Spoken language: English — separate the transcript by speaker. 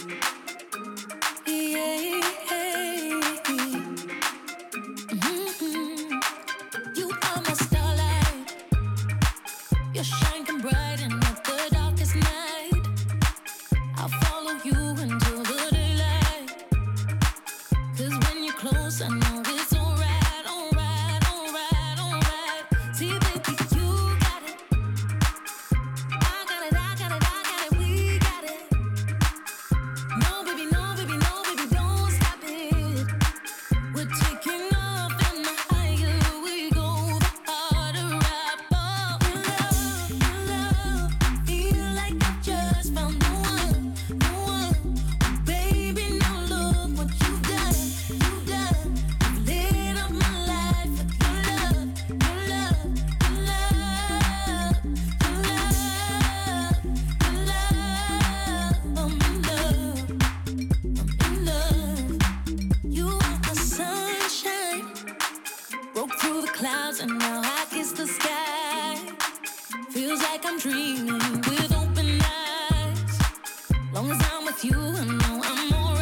Speaker 1: Yeah. Mhm. You are my starlight. You shine bright in the darkest night. I'll follow you into the daylight. 'Cause when you're close, I know it's alright, alright, alright, alright. See, baby, you got it. I got it, I got it, I got it. We got it. No, baby, no, baby, no, baby, don't stop it. We're taking off, and the higher we go, the harder I fall. In love, feel like I just found the one, the one. Baby, now look what you've done, you've done. You've lit up my life with your love, your love, your love, your love, your love. I'm in love, I'm in love. You are the sunshine, broke through the clouds and now I kiss the sky. Feels like I'm dreaming with open eyes. Long as I'm with you, I know I'm alright.